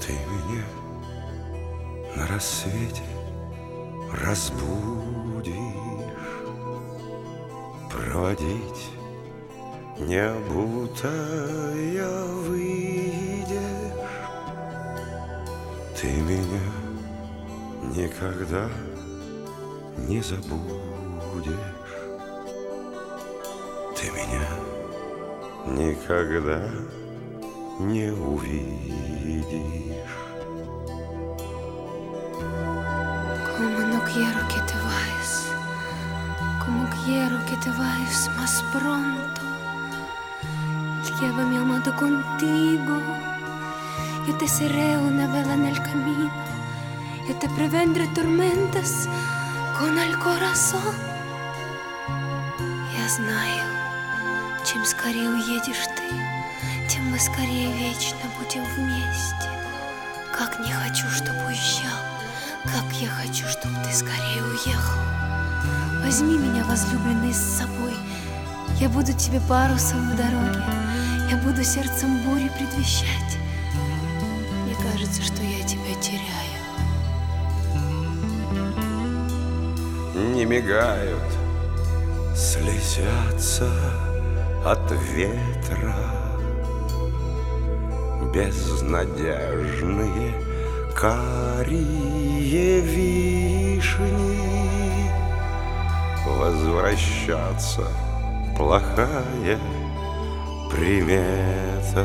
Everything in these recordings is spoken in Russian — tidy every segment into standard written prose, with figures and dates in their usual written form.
Ты меня на рассвете разбудишь, проводить не обутая выйдешь. Ты меня никогда не забудешь. Ты меня никогда не увидишь. Como quiero que te vayas más pronto. Lleva mi amado contigo. Yo te seré una vela en el camino. Yo te prevendré tormentas con el corazón. Я знаю, чем скорее уедешь ты, тем мы скорее вечно будем вместе. Как не хочу, чтобы уезжал, как я хочу, чтобы ты скорее уехал. Возьми меня, возлюбленный, с собой. Я буду тебе парусом в дороге. Я буду сердцем бури предвещать. Мне кажется, что я тебя теряю. Не мигают, слезятся от ветра безнадежные карие вишни. Возвращаться плохая примета.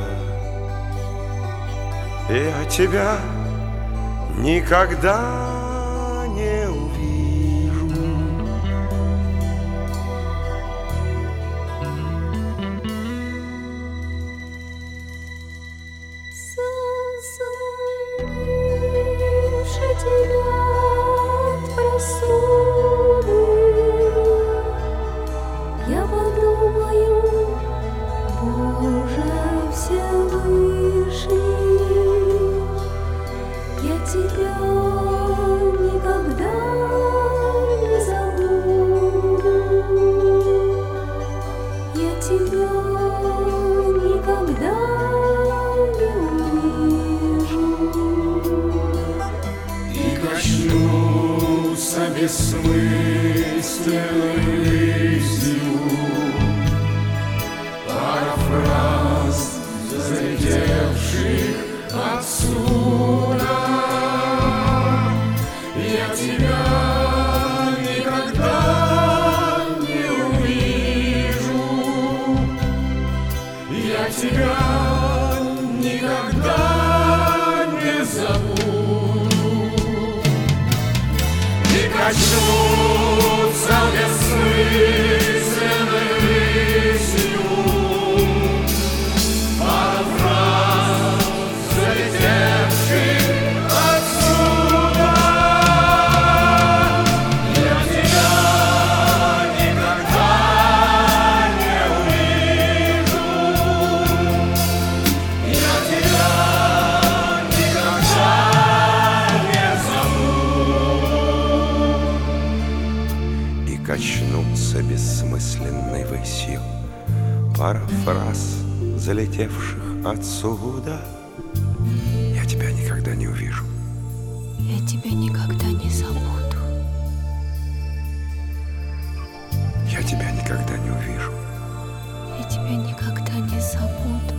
Я тебя никогда не увижу. Зазвонивши тебя от простуды, я подумаю, Боже Всевышний, я тебя никогда не забуду, я тебя никогда не увижу. И качнутся бессмысленной рысью пара фраз, залетевших отсюда. Я тебя никогда не увижу. Я тебя никогда не забуду. И качнутся бессмысленной рысью пара фраз, залетевших отсюда. Я тебя никогда не увижу. Я тебя никогда не забуду. И качнутся бессмысленной высью пара фраз, залетевших отсюда. Я тебя никогда не увижу. Я тебя никогда не забуду. Я тебя никогда не увижу. Я тебя никогда не забуду.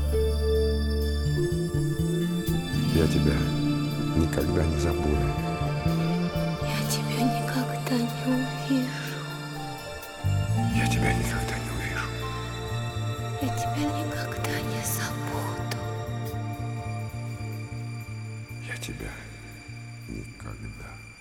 Я тебя никогда не забуду. Я тебя никогда не увижу. Я тебя никогда не увижу. Я тебя никогда не забуду. Я тебя никогда